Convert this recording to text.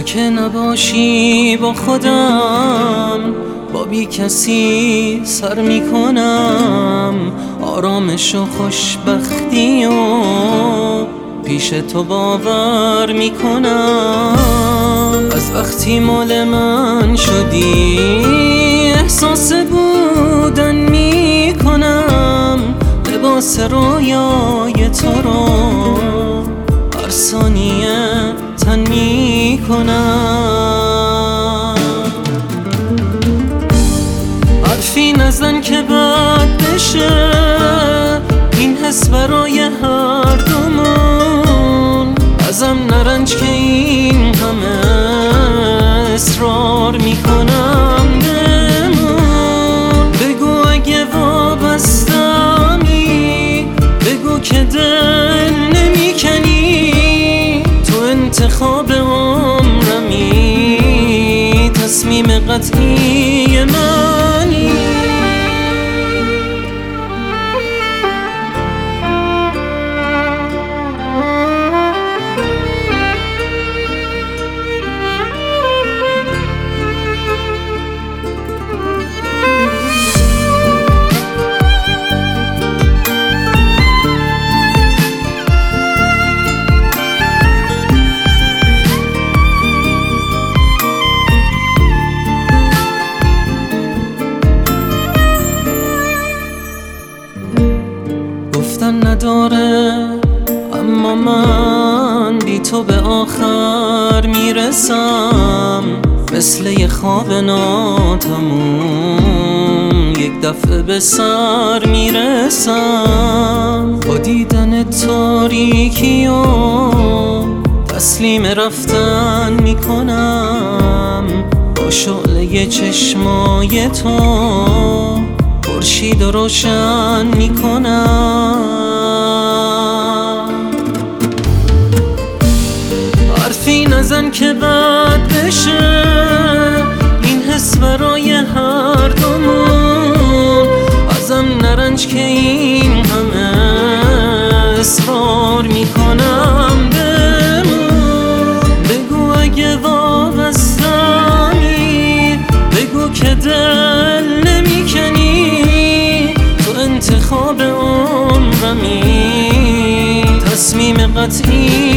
که نباشی با خودم، با بی کسی سر میکنم. آرامش و خوشبختی و پیش تو باور میکنم. از وقتی مال من شدی احساس بودن میکنم. لباس رویای تو رو هر ثانیه تن میکنم. حرفی نزن که بد بشه، این حس برای هر دومون. ازم نرنج که این همه اصرار میکنم بمون. بگو اگه وابستمی، بگو که دل نمیکنی. تو انتخاب عمرمی، تصمیم قطعی منی. گفتن نداره اما من بی تو به آخر میرسم. مثل یه خواب ناتموم یک دفعه به سر میرسم. با دیدن تاریکی و تسلیم رفتن میکنم. با شعله چشمای تو خورشید روشن میکنم. حرفی نزن که بد بشه، این حس برای هر دومون. ازم نرنج که این همه اصرار میکنم بمون. بگو اگه وابستمی، بگو که دل نمیکنی. تو انتخاب عمرمی، تصمیم قطعی